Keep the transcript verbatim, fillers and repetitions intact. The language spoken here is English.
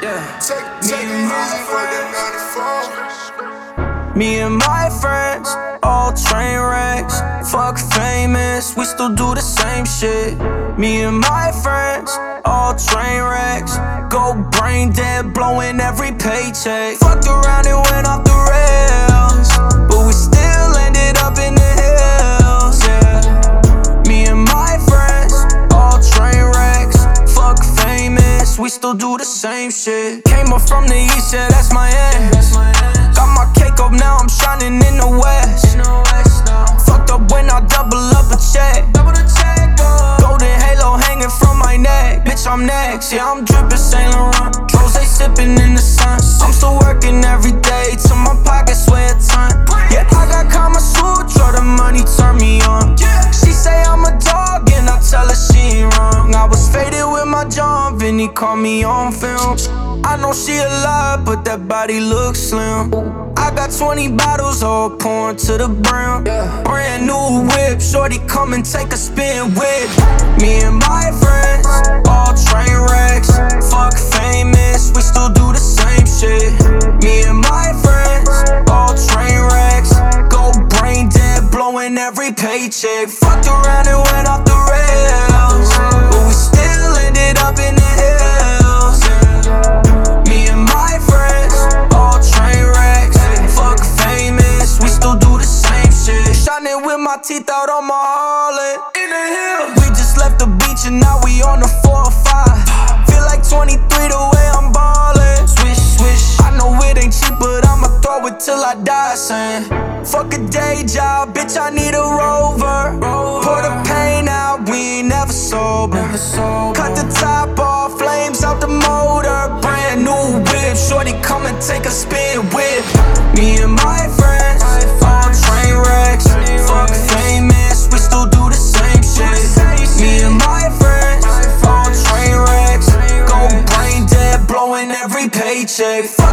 Yeah. Take, take Me and my friends. Me and my friends, all train wrecks. Fuck famous, we still do the same shit. Me and my friends, all train wrecks. Go brain dead, blowing every paycheck. Fucked around and went off the rails, but we still ended up in the hills, yeah. Me and my friends, all train wrecks. Fuck famous, we still do the same shit. Came up from the east, yeah, that's my end. Got my cake up, now I'm shining in the west. Fucked up when I double up a check. Golden halo hanging from my neck. Bitch, I'm next, yeah, I'm drippin' Saint Laurent. Rose sippin' in the sun. I'm still working every day till my pockets weigh a ton. Yeah, I got Kama Sutra, the money turn me on. She say I'm a dog and I tell her she ain't wrong. I was faded with my John Vinny, caught me on film. I know she alive, but that body looks slim. I got twenty bottles all pouring to the brim. Brand new whip, shorty come and take a spin with me and my friends, all train wrecks. Fuck famous, we still do the same shit. Me and my friends, all train wrecks. Go brain dead, blowing every paycheck. Fucked around and went off the rails, but we still ended up in the hills, yeah. Me and my friends, all train wrecks. Fuck famous, we still do the same shit. Shining with my teeth out on my Harley. In the hills, we just left the beach and now we on the four or five. Feel like twenty-three the way I'm ballin'. Swish, swish, I know it ain't cheap, but I'ma throw it till I die, saying fuck a day job, bitch, I need a rover. Pour the pain out, we ain't never sober. Cut the top off, flames out the motor. Brand new whip, shorty come and take a spin with me and my friends, all train wrecks. Fuck famous, we still do the same shit. Me and my friends, all train wrecks. Go brain dead, blowing every paycheck.